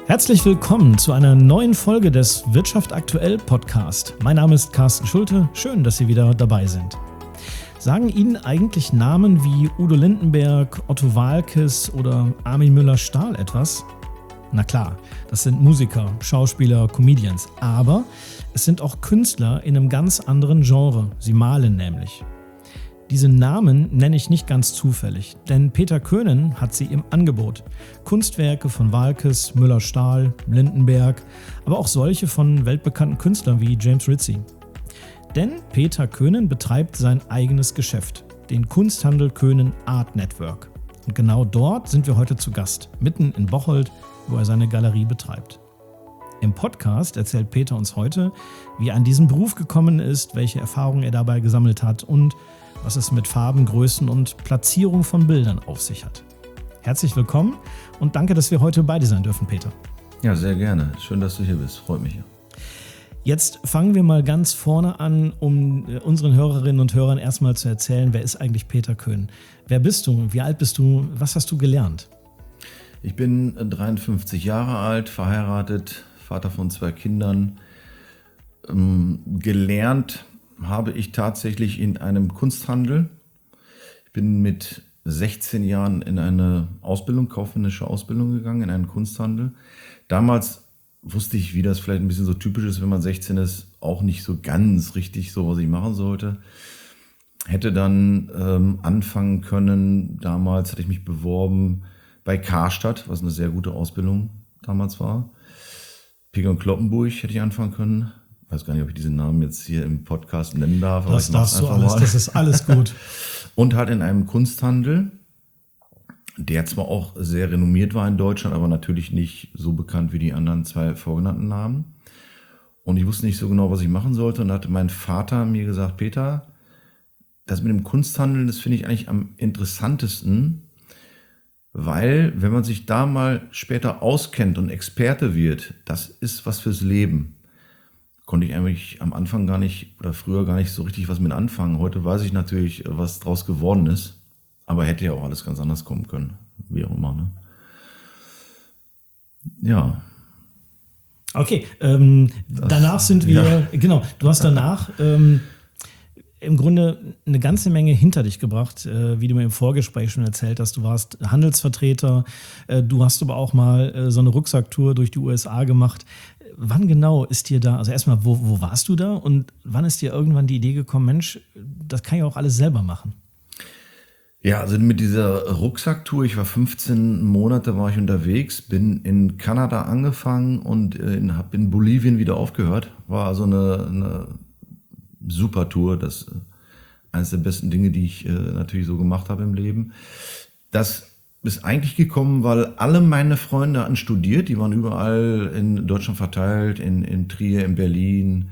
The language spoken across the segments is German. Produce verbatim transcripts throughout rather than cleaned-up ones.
Herzlich willkommen zu einer neuen Folge des Wirtschaft aktuell Podcast. Mein Name ist Carsten Schulte. Schön, dass Sie wieder dabei sind. Sagen Ihnen eigentlich Namen wie Udo Lindenberg, Otto Waalkes oder Armin Müller-Stahl etwas? Na klar, das sind Musiker, Schauspieler, Comedians. Aber es sind auch Künstler in einem ganz anderen Genre. Sie malen nämlich. Diese Namen nenne ich nicht ganz zufällig, denn Peter Koenen hat sie im Angebot. Kunstwerke von Waalkes, Müller-Stahl, Lindenberg, aber auch solche von weltbekannten Künstlern wie James Ritchie. Denn Peter Koenen betreibt sein eigenes Geschäft, den Kunsthandel Koenen Art Network. Und genau dort sind wir heute zu Gast, mitten in Bocholt, wo er seine Galerie betreibt. Im Podcast erzählt Peter uns heute, wie er an diesen Beruf gekommen ist, welche Erfahrungen er dabei gesammelt hat und was es mit Farben, Größen und Platzierung von Bildern auf sich hat. Herzlich willkommen und danke, dass wir heute beide sein dürfen, Peter. Ja, sehr gerne. Schön, dass du hier bist. Freut mich. Jetzt fangen wir mal ganz vorne an, um unseren Hörerinnen und Hörern erstmal zu erzählen, wer ist eigentlich Peter Koenen? Wer bist du? Wie alt bist du? Was hast du gelernt? Ich bin dreiundfünfzig Jahre alt, verheiratet, Vater von zwei Kindern. Ähm, gelernt habe ich tatsächlich in einem Kunsthandel. Ich bin mit sechzehn Jahren in eine Ausbildung, kaufmännische Ausbildung gegangen, in einen Kunsthandel. Damals wusste ich, wie das vielleicht ein bisschen so typisch ist, wenn man sechzehn ist, auch nicht so ganz richtig so, was ich machen sollte. Hätte dann ähm, anfangen können, damals hatte ich mich beworben bei Karstadt, was eine sehr gute Ausbildung damals war. Pigg und Cloppenburg hätte ich anfangen können. Ich weiß gar nicht, ob ich diesen Namen jetzt hier im Podcast nennen darf. Aber das darfst du alles, mal. Das ist alles gut. Und halt in einem Kunsthandel, der zwar auch sehr renommiert war in Deutschland, aber natürlich nicht so bekannt wie die anderen zwei vorgenannten Namen. Und ich wusste nicht so genau, was ich machen sollte. Und da hatte mein Vater mir gesagt, Peter, das mit dem Kunsthandel, das finde ich eigentlich am interessantesten, weil wenn man sich da mal später auskennt und Experte wird, das ist was fürs Leben. Konnte ich eigentlich am Anfang gar nicht oder früher gar nicht so richtig was mit anfangen. Heute weiß ich natürlich, was draus geworden ist. Aber hätte ja auch alles ganz anders kommen können. Wie auch immer, ne? Ja. Okay, ähm, danach sind wir, ja. genau, du hast danach ähm, im Grunde eine ganze Menge hinter dich gebracht, äh, wie du mir im Vorgespräch schon erzählt hast. Du warst Handelsvertreter, äh, du hast aber auch mal äh, so eine Rucksacktour durch die U S A gemacht. Wann genau ist dir da, also erstmal, wo, wo warst du da und wann ist dir irgendwann die Idee gekommen, Mensch, das kann ich auch alles selber machen? Ja, also mit dieser Rucksacktour, ich war fünfzehn Monate war ich unterwegs, bin in Kanada angefangen und in, habe in Bolivien wieder aufgehört. War also eine, eine super Tour, das ist eines der besten Dinge, die ich äh, natürlich so gemacht habe im Leben. Das ist eigentlich gekommen, weil alle meine Freunde hatten studiert, die waren überall in Deutschland verteilt, in, in Trier, in Berlin,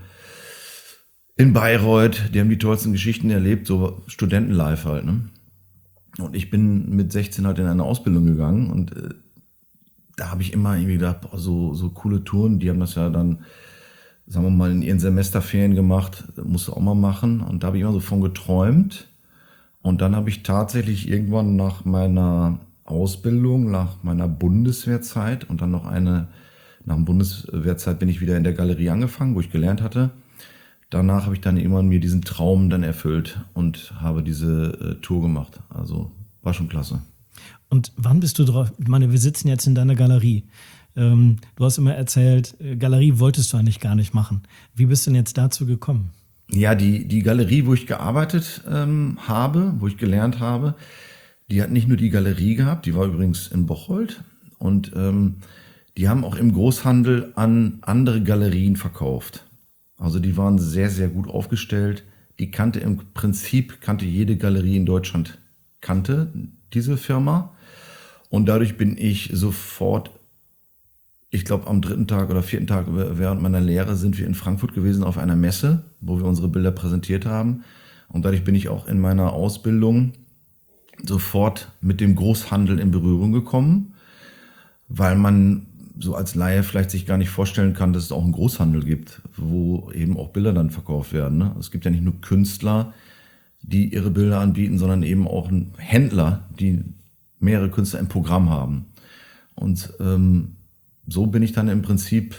in Bayreuth, die haben die tollsten Geschichten erlebt, so Studentenlife halt, ne? Und ich bin mit sechzehn halt in eine Ausbildung gegangen und äh, da habe ich immer irgendwie gedacht, boah, so, so coole Touren, die haben das ja dann, sagen wir mal, in ihren Semesterferien gemacht, musst du auch mal machen und da habe ich immer so von geträumt und dann habe ich tatsächlich irgendwann nach meiner Ausbildung, nach meiner Bundeswehrzeit und dann noch eine, nach der Bundeswehrzeit bin ich wieder in der Galerie angefangen, wo ich gelernt hatte. Danach habe ich dann irgendwann mir diesen Traum dann erfüllt und habe diese äh, Tour gemacht. Also war schon klasse. Und wann bist du drauf? Ich meine, wir sitzen jetzt in deiner Galerie. Ähm, du hast immer erzählt, Galerie wolltest du eigentlich gar nicht machen. Wie bist du denn jetzt dazu gekommen? Ja, die, die Galerie, wo ich gearbeitet ähm, habe, wo ich gelernt habe, die hat nicht nur die Galerie gehabt, die war übrigens in Bocholt und ähm, die haben auch im Großhandel an andere Galerien verkauft. Also die waren sehr, sehr gut aufgestellt. Die kannte im Prinzip, kannte jede Galerie in Deutschland, kannte diese Firma. Und dadurch bin ich sofort, ich glaube am dritten Tag oder vierten Tag während meiner Lehre sind wir in Frankfurt gewesen auf einer Messe, wo wir unsere Bilder präsentiert haben. Und dadurch bin ich auch in meiner Ausbildung sofort mit dem Großhandel in Berührung gekommen, weil man so als Laie vielleicht sich gar nicht vorstellen kann, dass es auch einen Großhandel gibt, wo eben auch Bilder dann verkauft werden. Ne? Es gibt ja nicht nur Künstler, die ihre Bilder anbieten, sondern eben auch Händler, die mehrere Künstler im Programm haben. Und ähm, so bin ich dann im Prinzip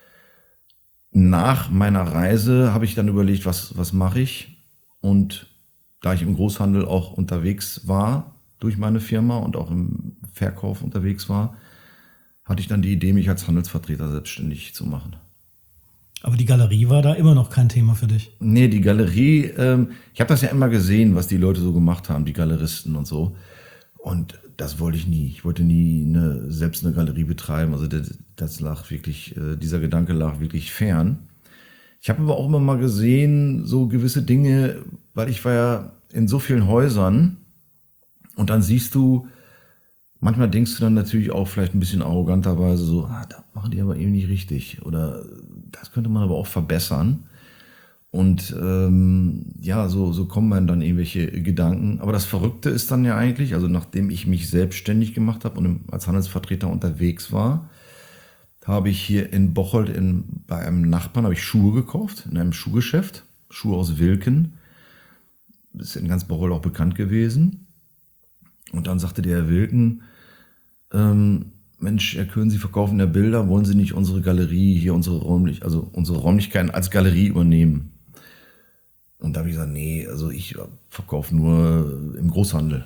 nach meiner Reise, habe ich dann überlegt, was, was mache ich? Und da ich im Großhandel auch unterwegs war durch meine Firma und auch im Verkauf unterwegs war, hatte ich dann die Idee, mich als Handelsvertreter selbstständig zu machen. Aber die Galerie war da immer noch kein Thema für dich? Nee, die Galerie, ähm, ich habe das ja immer gesehen, was die Leute so gemacht haben, die Galeristen und so. Und das wollte ich nie. Ich wollte nie eine, selbst eine Galerie betreiben. Also das, das lag wirklich, äh, dieser Gedanke lag wirklich fern. Ich habe aber auch immer mal gesehen, so gewisse Dinge, weil ich war ja in so vielen Häusern und dann siehst du, manchmal denkst du dann natürlich auch vielleicht ein bisschen arroganterweise so, ah, da machen die aber eben nicht richtig oder das könnte man aber auch verbessern. Und ähm, ja, so, so kommen dann, dann irgendwelche Gedanken. Aber das Verrückte ist dann ja eigentlich, also nachdem ich mich selbstständig gemacht habe und als Handelsvertreter unterwegs war, habe ich hier in Bocholt in, bei einem Nachbarn habe ich Schuhe gekauft, in einem Schuhgeschäft, Schuhe aus Wilken. Das ist in ganz Bocholt auch bekannt gewesen. Und dann sagte der Herr Wilken, ähm, Mensch, Herr Köhn, Sie verkaufen ja Bilder, wollen Sie nicht unsere Galerie hier, unsere Räumlich, also unsere Räumlichkeiten als Galerie übernehmen? Und da habe ich gesagt, nee, also ich verkaufe nur im Großhandel.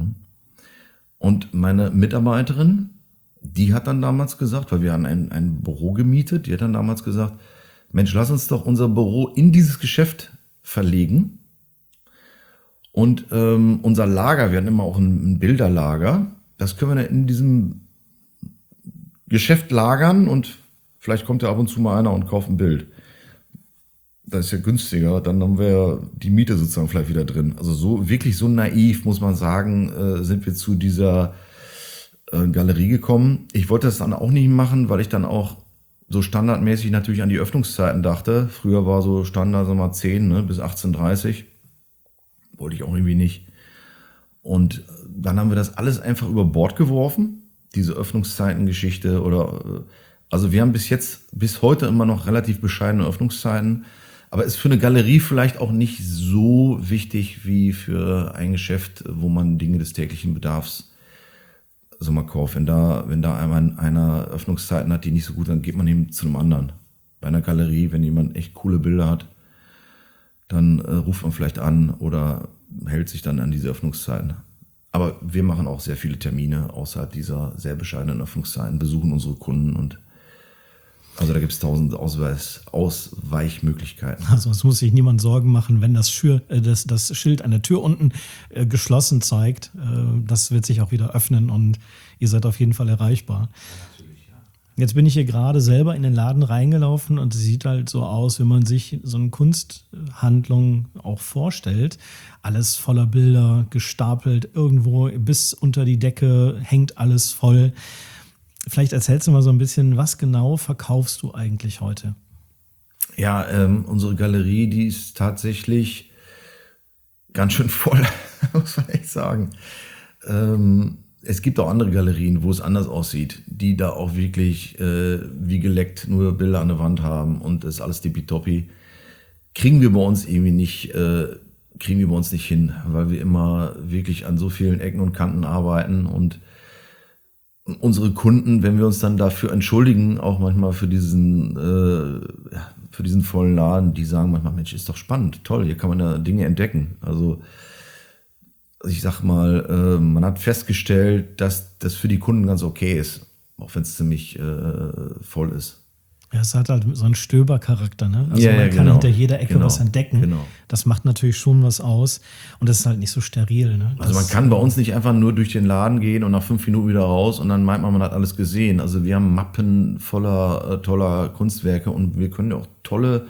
Und meine Mitarbeiterin, die hat dann damals gesagt, weil wir haben ein, ein Büro gemietet, die hat dann damals gesagt, Mensch, lass uns doch unser Büro in dieses Geschäft verlegen. Und ähm, unser Lager, wir hatten immer auch ein, ein Bilderlager, das können wir dann in diesem Geschäft lagern und vielleicht kommt ja ab und zu mal einer und kauft ein Bild. Das ist ja günstiger, dann haben wir die Miete sozusagen vielleicht wieder drin. Also so wirklich so naiv, muss man sagen, äh, sind wir zu dieser äh, Galerie gekommen. Ich wollte das dann auch nicht machen, weil ich dann auch so standardmäßig natürlich an die Öffnungszeiten dachte. Früher war so Standard, sagen wir mal, zehn, ne, bis achtzehn Uhr dreißig. Wollte ich auch irgendwie nicht. Und dann haben wir das alles einfach über Bord geworfen. Diese Öffnungszeitengeschichte oder, also wir haben bis jetzt, bis heute immer noch relativ bescheidene Öffnungszeiten, aber ist für eine Galerie vielleicht auch nicht so wichtig wie für ein Geschäft, wo man Dinge des täglichen Bedarfs so mal kauft. Wenn da, wenn da einmal einer Öffnungszeiten hat, die nicht so gut, dann geht man eben zu einem anderen. Bei einer Galerie, wenn jemand echt coole Bilder hat, dann äh, ruft man vielleicht an oder hält sich dann an diese Öffnungszeiten. Aber wir machen auch sehr viele Termine außerhalb dieser sehr bescheidenen Öffnungszeiten, besuchen unsere Kunden und also da gibt es tausend Ausweis, Ausweichmöglichkeiten. Also es muss sich niemand Sorgen machen, wenn das, Schür, äh, das, das Schild an der Tür unten äh, geschlossen zeigt. Äh, das wird sich auch wieder öffnen und ihr seid auf jeden Fall erreichbar. Jetzt bin ich hier gerade selber in den Laden reingelaufen und es sieht halt so aus, wie man sich so eine Kunsthandlung auch vorstellt. Alles voller Bilder, gestapelt, irgendwo bis unter die Decke hängt alles voll. Vielleicht erzählst du mal so ein bisschen, was genau verkaufst du eigentlich heute? Ja, ähm, unsere Galerie, die ist tatsächlich ganz schön voll, muss man echt sagen. Ähm, Es gibt auch andere Galerien, wo es anders aussieht, die da auch wirklich äh, wie geleckt nur Bilder an der Wand haben und das ist alles tippitoppi. Kriegen wir bei uns irgendwie nicht, äh, kriegen wir bei uns nicht hin, weil wir immer wirklich an so vielen Ecken und Kanten arbeiten und unsere Kunden, wenn wir uns dann dafür entschuldigen, auch manchmal für diesen, äh, für diesen vollen Laden, die sagen manchmal, Mensch, ist doch spannend, toll, hier kann man ja Dinge entdecken. Also ich sag mal, äh, man hat festgestellt, dass das für die Kunden ganz okay ist, auch wenn es ziemlich äh, voll ist. Ja, es hat halt so einen Stöbercharakter, ne? Also ja, man ja, kann genau. hinter jeder Ecke genau. was entdecken. Genau. Das macht natürlich schon was aus und das ist halt nicht so steril, ne? Also man das, kann bei uns nicht einfach nur durch den Laden gehen und nach fünf Minuten wieder raus und dann meint man, man hat alles gesehen. Also wir haben Mappen voller äh, toller Kunstwerke und wir können ja auch tolle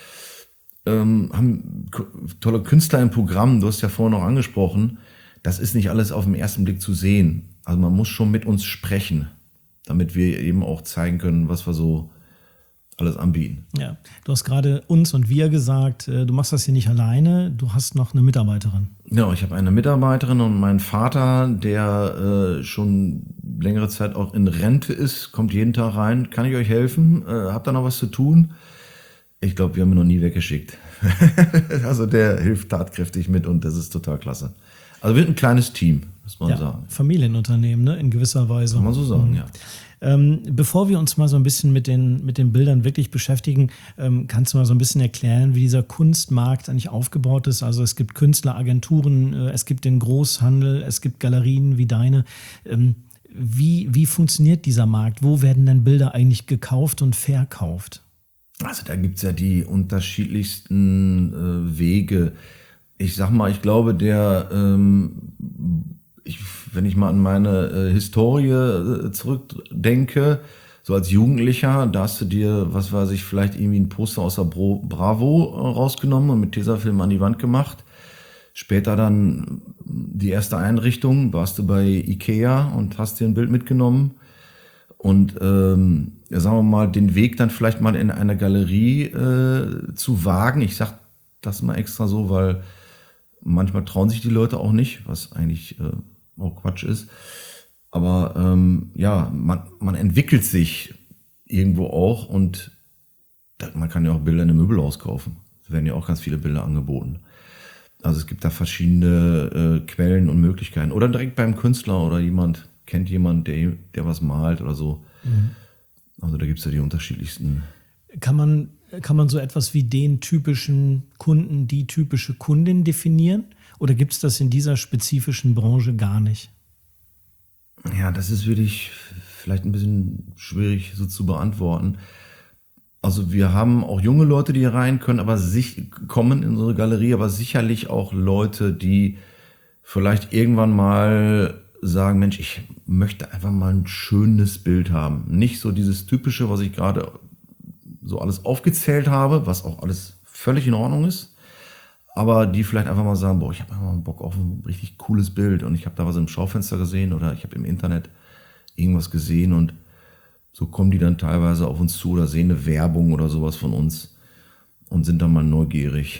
ähm, haben k- tolle Künstler im Programm. Du hast ja vorhin noch angesprochen. Das ist nicht alles auf den ersten Blick zu sehen. Also man muss schon mit uns sprechen, damit wir eben auch zeigen können, was wir so alles anbieten. Ja, du hast gerade uns und wir gesagt, du machst das hier nicht alleine, du hast noch eine Mitarbeiterin. Ja, ich habe eine Mitarbeiterin und meinen Vater, der äh, schon längere Zeit auch in Rente ist, kommt jeden Tag rein. Kann ich euch helfen? Äh, habt ihr noch was zu tun? Ich glaube, wir haben ihn noch nie weggeschickt. Also der hilft tatkräftig mit und das ist total klasse. Also wir sind ein kleines Team, muss man ja, sagen. Familienunternehmen, ne? In gewisser Weise. Kann man so sagen, mhm. ja. Ähm, bevor wir uns mal so ein bisschen mit den, mit den Bildern wirklich beschäftigen, ähm, kannst du mal so ein bisschen erklären, wie dieser Kunstmarkt eigentlich aufgebaut ist? Also es gibt Künstleragenturen, äh, es gibt den Großhandel, es gibt Galerien wie deine. Ähm, wie, wie funktioniert dieser Markt? Wo werden denn Bilder eigentlich gekauft und verkauft? Also da gibt es ja die unterschiedlichsten äh, Wege. Ich sag mal, ich glaube, der, ähm, ich, wenn ich mal an meine äh, Historie äh, zurückdenke, so als Jugendlicher, da hast du dir, was weiß ich, vielleicht irgendwie ein Poster aus der Bro, Bravo äh, rausgenommen und mit Tesafilm an die Wand gemacht. Später dann die erste Einrichtung, warst du bei Ikea und hast dir ein Bild mitgenommen. Und ähm, ja, sagen wir mal, den Weg dann vielleicht mal in einer Galerie äh, zu wagen. Ich sag das mal extra so, weil manchmal trauen sich die Leute auch nicht, was eigentlich äh, auch Quatsch ist. Aber ähm, ja, man, man entwickelt sich irgendwo auch und da, man kann ja auch Bilder in einem Möbelhaus kaufen. Es werden ja auch ganz viele Bilder angeboten. Also es gibt da verschiedene äh, Quellen und Möglichkeiten. Oder direkt beim Künstler oder jemand kennt jemand, der, der was malt oder so. Mhm. Also da gibt es ja die unterschiedlichsten. Kann man, kann man so etwas wie den typischen Kunden, die typische Kundin definieren? Oder gibt es das in dieser spezifischen Branche gar nicht? Ja, das ist wirklich vielleicht ein bisschen schwierig so zu beantworten. Also wir haben auch junge Leute, die hier rein können, aber sich kommen in unsere Galerie, aber sicherlich auch Leute, die vielleicht irgendwann mal sagen, Mensch, ich möchte einfach mal ein schönes Bild haben. Nicht so dieses typische, was ich gerade so alles aufgezählt habe, was auch alles völlig in Ordnung ist, aber die vielleicht einfach mal sagen, boah, ich habe einfach mal Bock auf ein richtig cooles Bild und ich habe da was im Schaufenster gesehen oder ich habe im Internet irgendwas gesehen und so kommen die dann teilweise auf uns zu oder sehen eine Werbung oder sowas von uns und sind dann mal neugierig.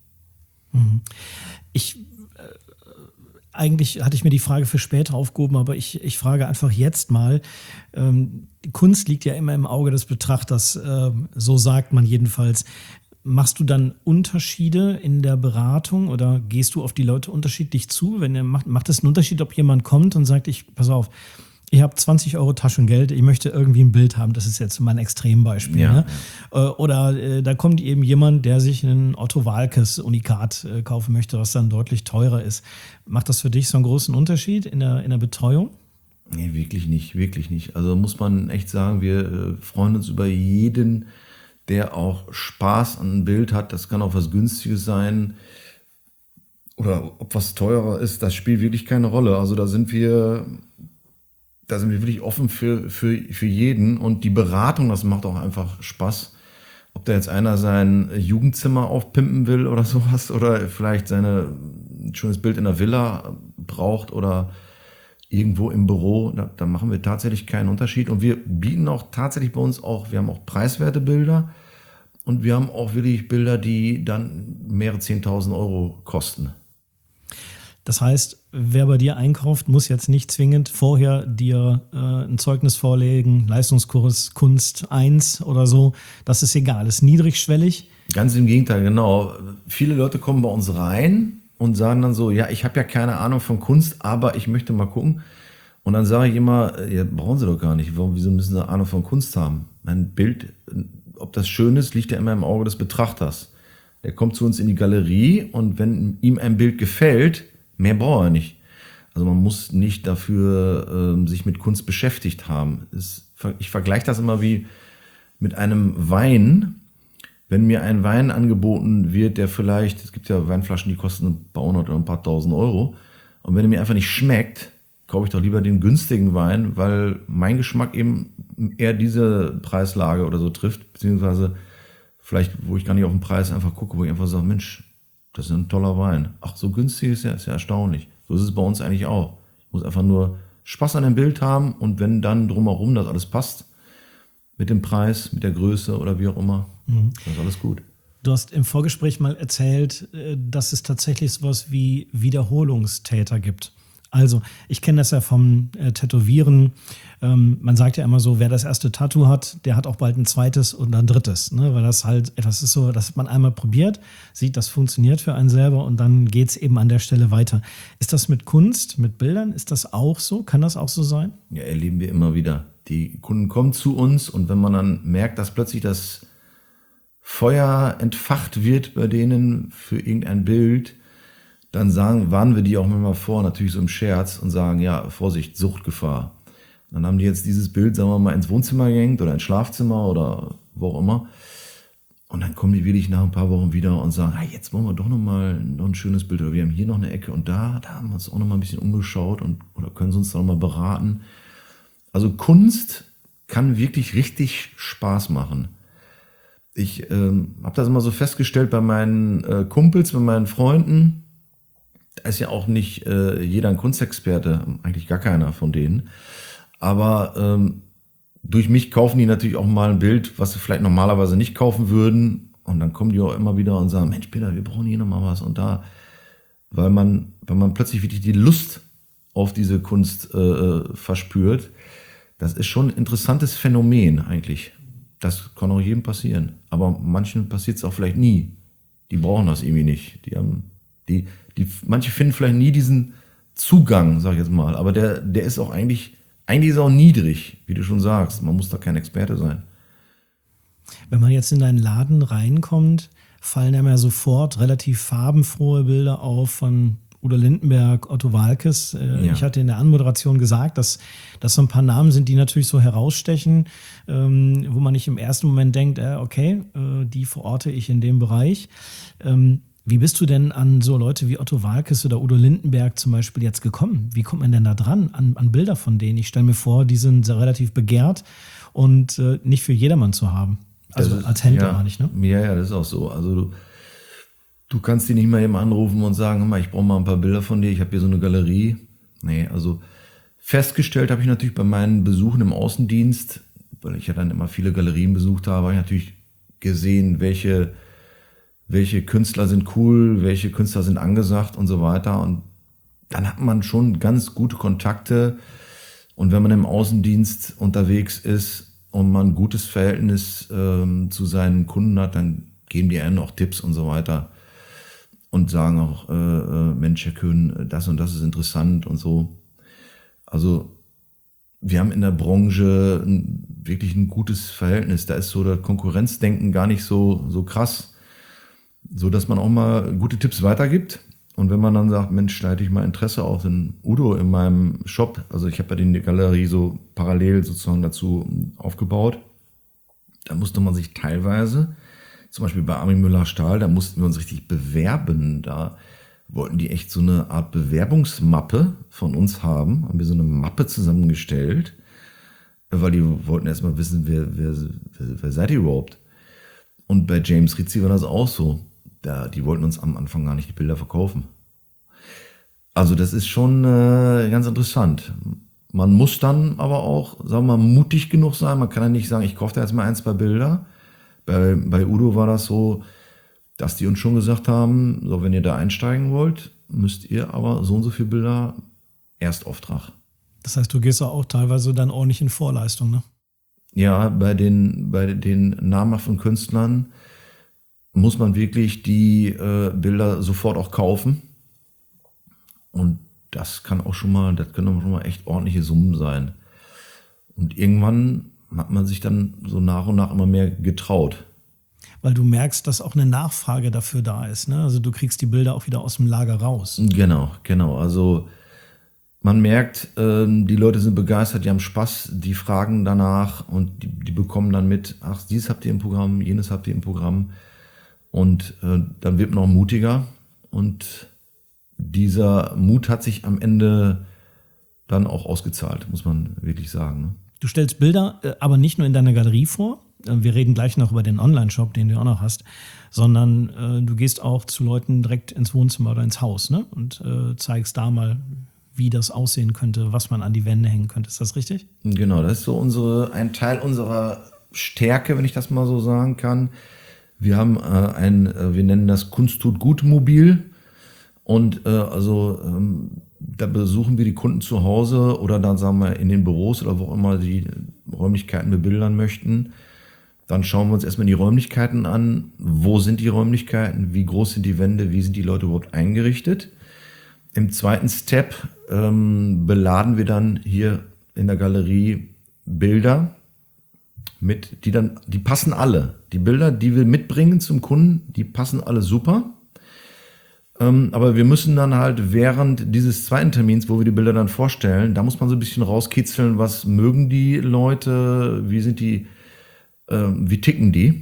Ich Eigentlich hatte ich mir die Frage für später aufgehoben, aber ich, ich frage einfach jetzt mal. Ähm, Kunst liegt ja immer im Auge des Betrachters, äh, so sagt man jedenfalls. Machst du dann Unterschiede in der Beratung oder gehst du auf die Leute unterschiedlich zu? Wenn ihr macht, macht es einen Unterschied, ob jemand kommt und sagt, ich, pass auf, ich habe zwanzig Euro Taschengeld, ich möchte irgendwie ein Bild haben. Das ist jetzt mein Extrembeispiel. Ja, ne? ja. Oder äh, da kommt eben jemand, der sich einen Otto Waalkes Unikat äh, kaufen möchte, was dann deutlich teurer ist. Macht das für dich so einen großen Unterschied in der, in der Betreuung? Nee, wirklich nicht, wirklich nicht. Also muss man echt sagen, wir äh, freuen uns über jeden, der auch Spaß an einem Bild hat. Das kann auch was Günstiges sein oder ob was teurer ist, das spielt wirklich keine Rolle. Also da sind wir... Da sind wir wirklich offen für, für, für jeden und die Beratung, das macht auch einfach Spaß. Ob da jetzt einer sein Jugendzimmer aufpimpen will oder sowas oder vielleicht seine, ein schönes Bild in der Villa braucht oder irgendwo im Büro, da, da machen wir tatsächlich keinen Unterschied. Und wir bieten auch tatsächlich bei uns auch, wir haben auch preiswerte Bilder und wir haben auch wirklich Bilder, die dann mehrere zehntausend Euro kosten. Das heißt, wer bei dir einkauft, muss jetzt nicht zwingend vorher dir äh, ein Zeugnis vorlegen, Leistungskurs Kunst eins oder so. Das ist egal, ist niedrigschwellig. Ganz im Gegenteil, genau. Viele Leute kommen bei uns rein und sagen dann so, ja, ich habe ja keine Ahnung von Kunst, aber ich möchte mal gucken. Und dann sage ich immer, ja, brauchen Sie doch gar nicht. Warum, wieso müssen Sie Ahnung von Kunst haben? Ein Bild, ob das schön ist, liegt ja immer im Auge des Betrachters. Der kommt zu uns in die Galerie und wenn ihm ein Bild gefällt, mehr braucht er nicht. Also man muss nicht dafür äh, sich mit Kunst beschäftigt haben. Es, ich vergleiche das immer wie mit einem Wein. Wenn mir ein Wein angeboten wird, der vielleicht, es gibt ja Weinflaschen, die kosten ein paar hundert oder ein paar tausend Euro. Und wenn er mir einfach nicht schmeckt, kaufe ich doch lieber den günstigen Wein, weil mein Geschmack eben eher diese Preislage oder so trifft. Beziehungsweise vielleicht, wo ich gar nicht auf den Preis einfach gucke, wo ich einfach sage, Mensch, das ist ein toller Wein. Ach, so günstig ist ja, ist ja erstaunlich. So ist es bei uns eigentlich auch. Ich muss einfach nur Spaß an dem Bild haben und wenn dann drumherum das alles passt, mit dem Preis, mit der Größe oder wie auch immer, mhm. dann ist alles gut. Du hast im Vorgespräch mal erzählt, dass es tatsächlich sowas wie Wiederholungstäter gibt. Also, ich kenne das ja vom äh, Tätowieren. Ähm, man sagt ja immer so, wer das erste Tattoo hat, der hat auch bald ein zweites und ein drittes. Ne? Weil das halt etwas ist so, dass man einmal probiert, sieht, das funktioniert für einen selber und dann geht es eben an der Stelle weiter. Ist das mit Kunst, mit Bildern, ist das auch so? Kann das auch so sein? Ja, erleben wir immer wieder. Die Kunden kommen zu uns und wenn man dann merkt, dass plötzlich das Feuer entfacht wird bei denen für irgendein Bild, dann sagen, warnen wir die auch manchmal vor, natürlich so im Scherz und sagen, ja, Vorsicht, Suchtgefahr. Dann haben die jetzt dieses Bild, sagen wir mal, ins Wohnzimmer gehängt oder ins Schlafzimmer oder wo auch immer. Und dann kommen die wirklich nach ein paar Wochen wieder und sagen, ah, jetzt wollen wir doch nochmal noch ein schönes Bild oder wir haben hier noch eine Ecke und da, da haben wir uns auch nochmal ein bisschen umgeschaut und oder können sie uns da nochmal beraten. Also Kunst kann wirklich richtig Spaß machen. Ich ähm, habe das immer so festgestellt bei meinen äh, Kumpels, bei meinen Freunden. Da ist ja auch nicht äh, jeder ein Kunstexperte, eigentlich gar keiner von denen. Aber ähm, durch mich kaufen die natürlich auch mal ein Bild, was sie vielleicht normalerweise nicht kaufen würden. Und dann kommen die auch immer wieder und sagen, Mensch Peter, wir brauchen hier nochmal was und da. Weil man, weil man plötzlich wirklich die Lust auf diese Kunst äh, verspürt. Das ist schon ein interessantes Phänomen eigentlich. Das kann auch jedem passieren. Aber manchen passiert es auch vielleicht nie. Die brauchen das irgendwie nicht. Die haben, die, die, manche finden vielleicht nie diesen Zugang, sag ich jetzt mal. Aber der, der ist auch eigentlich, eigentlich ist er auch niedrig, wie du schon sagst. Man muss da kein Experte sein. Wenn man jetzt in deinen Laden reinkommt, fallen einem ja sofort relativ farbenfrohe Bilder auf von Udo Lindenberg, Otto Waalkes. Äh, Ja. Ich hatte in der Anmoderation gesagt, dass das so ein paar Namen sind, die natürlich so herausstechen, ähm, wo man nicht im ersten Moment denkt, äh, okay, äh, die verorte ich in dem Bereich. Ähm, wie bist du denn an so Leute wie Otto Waalkes oder Udo Lindenberg zum Beispiel jetzt gekommen? Wie kommt man denn da dran an, an Bilder von denen? Ich stelle mir vor, die sind sehr relativ begehrt und äh, nicht für jedermann zu haben. Also Das ist- als Händler, ja, meine ich, ne? Ja, ja, das ist auch so. Also du, du kannst die nicht mal eben anrufen und sagen, hör mal, ich brauche mal ein paar Bilder von dir, ich habe hier so eine Galerie. Nee, also festgestellt habe ich natürlich bei meinen Besuchen im Außendienst, weil ich ja dann immer viele Galerien besucht habe, habe ich natürlich gesehen, welche, welche Künstler sind cool, welche Künstler sind angesagt und so weiter. Und dann hat man schon ganz gute Kontakte. Und wenn man im Außendienst unterwegs ist und man ein gutes Verhältnis ähm, zu seinen Kunden hat, dann geben die einen auch Tipps und so weiter und sagen auch, äh, äh, Mensch, Herr Köhn, das und das ist interessant und so. Also wir haben in der Branche ein, wirklich ein gutes Verhältnis. Da ist so das Konkurrenzdenken gar nicht so, so krass, so dass man auch mal gute Tipps weitergibt. Und wenn man dann sagt, Mensch, da hätte ich mal Interesse auch in Udo in meinem Shop, also ich habe ja die Galerie so parallel sozusagen dazu aufgebaut, da musste man sich teilweise, zum Beispiel bei Armin Müller-Stahl, da mussten wir uns richtig bewerben, da wollten die echt so eine Art Bewerbungsmappe von uns haben, haben wir so eine Mappe zusammengestellt, weil die wollten erstmal wissen, wer, wer, wer, wer seid ihr überhaupt? Und bei James Rizzi war das auch so. Da, die wollten uns am Anfang gar nicht die Bilder verkaufen. Also das ist schon äh, ganz interessant. Man muss dann aber auch, sagen wir mal, mutig genug sein. Man kann ja nicht sagen, ich kaufe da jetzt mal ein, zwei Bilder. Bei, bei Udo war das so, dass die uns schon gesagt haben, so wenn ihr da einsteigen wollt, müsst ihr aber so und so viele Bilder Erstauftrag. Das heißt, du gehst auch teilweise dann ordentlich in Vorleistung, ne? Ja, bei den, bei den namhaften Künstlern muss man wirklich die äh, Bilder sofort auch kaufen. Und das kann auch schon mal, das können auch schon mal echt ordentliche Summen sein. Und irgendwann hat man sich dann so nach und nach immer mehr getraut. Weil du merkst, dass auch eine Nachfrage dafür da ist, ne? Also du kriegst die Bilder auch wieder aus dem Lager raus. Genau, genau. Also man merkt, ähm, die Leute sind begeistert, die haben Spaß, die fragen danach und die, die bekommen dann mit, ach, dieses habt ihr im Programm, jenes habt ihr im Programm. Und äh, dann wird man auch mutiger und dieser Mut hat sich am Ende dann auch ausgezahlt, muss man wirklich sagen. Ne? Du stellst Bilder äh, aber nicht nur in deiner Galerie vor, äh, wir reden gleich noch über den Online-Shop, den du auch noch hast, sondern äh, du gehst auch zu Leuten direkt ins Wohnzimmer oder ins Haus, ne? Und äh, zeigst da mal, wie das aussehen könnte, was man an die Wände hängen könnte. Ist das richtig? Genau, das ist so unsere, ein Teil unserer Stärke, wenn ich das mal so sagen kann. Wir haben äh, ein, äh, wir nennen das Kunst tut gut Mobil. Und äh, also ähm, da besuchen wir die Kunden zu Hause oder dann sagen wir in den Büros oder wo auch immer die Räumlichkeiten bebildern möchten. Dann schauen wir uns erstmal die Räumlichkeiten an. Wo sind die Räumlichkeiten? Wie groß sind die Wände? Wie sind die Leute überhaupt eingerichtet? Im zweiten Step ähm, beladen wir dann hier in der Galerie Bilder mit, die dann, die passen alle. Die Bilder, die wir mitbringen zum Kunden, die passen alle super. Ähm, aber wir müssen dann halt während dieses zweiten Termins, wo wir die Bilder dann vorstellen, da muss man so ein bisschen rauskitzeln, was mögen die Leute, wie sind die, äh, wie ticken die.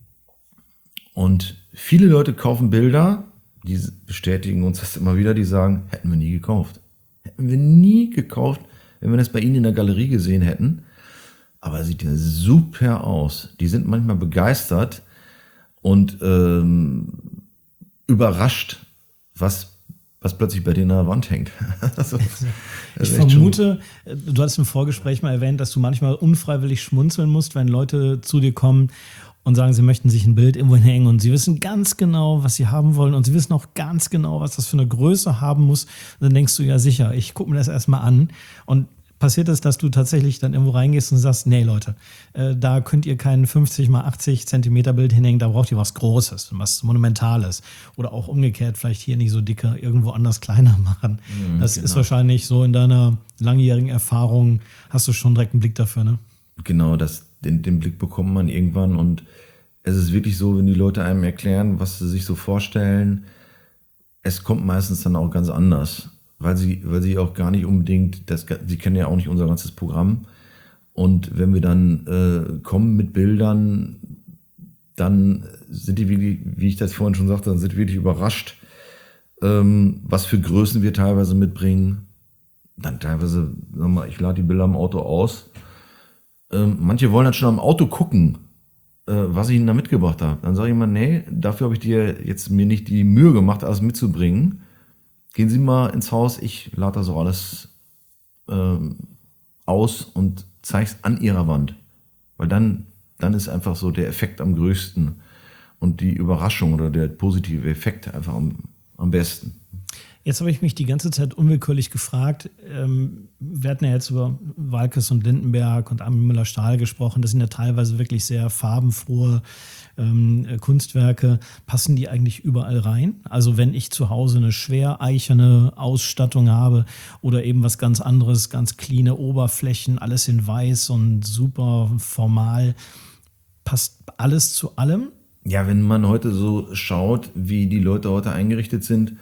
Und viele Leute kaufen Bilder, die bestätigen uns das immer wieder, die sagen, hätten wir nie gekauft. Hätten wir nie gekauft, wenn wir das bei Ihnen in der Galerie gesehen hätten. Aber sieht ja super aus. Die sind manchmal begeistert und ähm, überrascht, was, was plötzlich bei denen an der Wand hängt. Also, ich vermute, schon... du hattest im Vorgespräch mal erwähnt, dass du manchmal unfreiwillig schmunzeln musst, wenn Leute zu dir kommen und sagen, sie möchten sich ein Bild irgendwo hinhängen und sie wissen ganz genau, was sie haben wollen und sie wissen auch ganz genau, was das für eine Größe haben muss. Und dann denkst du, ja sicher, ich gucke mir das erstmal an. Und passiert es, dass du tatsächlich dann irgendwo reingehst und sagst, nee Leute, äh, da könnt ihr kein fünfzig mal achtzig Zentimeter Bild hinhängen, da braucht ihr was Großes, was Monumentales. Oder auch umgekehrt, vielleicht hier nicht so dicker, irgendwo anders kleiner machen. Mhm, das genau. Ist wahrscheinlich so in deiner langjährigen Erfahrung, hast du schon direkt einen Blick dafür, ne? Genau, das, den, den Blick bekommt man irgendwann und es ist wirklich so, wenn die Leute einem erklären, was sie sich so vorstellen, es kommt meistens dann auch ganz anders. Weil sie, weil sie auch gar nicht unbedingt, das, sie kennen ja auch nicht unser ganzes Programm. Und wenn wir dann äh, kommen mit Bildern, dann sind die wirklich, wie ich das vorhin schon sagte, dann sind die wirklich überrascht, ähm, was für Größen wir teilweise mitbringen. Dann teilweise, sag mal, ich lade die Bilder am Auto aus. Ähm, manche wollen dann schon am Auto gucken, äh, was ich ihnen da mitgebracht habe. Dann sage ich immer, nee, dafür habe ich dir jetzt mir nicht die Mühe gemacht, alles mitzubringen. Gehen Sie mal ins Haus, ich lade da so alles ähm, aus und zeige es an Ihrer Wand. Weil dann, dann ist einfach so der Effekt am größten und die Überraschung oder der positive Effekt einfach am, am besten. Jetzt habe ich mich die ganze Zeit unwillkürlich gefragt, ähm, wir hatten ja jetzt über Walkes und Lindenberg und Armin Müller-Stahl gesprochen, das sind ja teilweise wirklich sehr farbenfrohe ähm, Kunstwerke. Passen die eigentlich überall rein? Also wenn ich zu Hause eine schwer eicherne Ausstattung habe oder eben was ganz anderes, ganz cleane Oberflächen, alles in weiß und super formal, passt alles zu allem? Ja, wenn man heute so schaut, wie die Leute heute eingerichtet sind,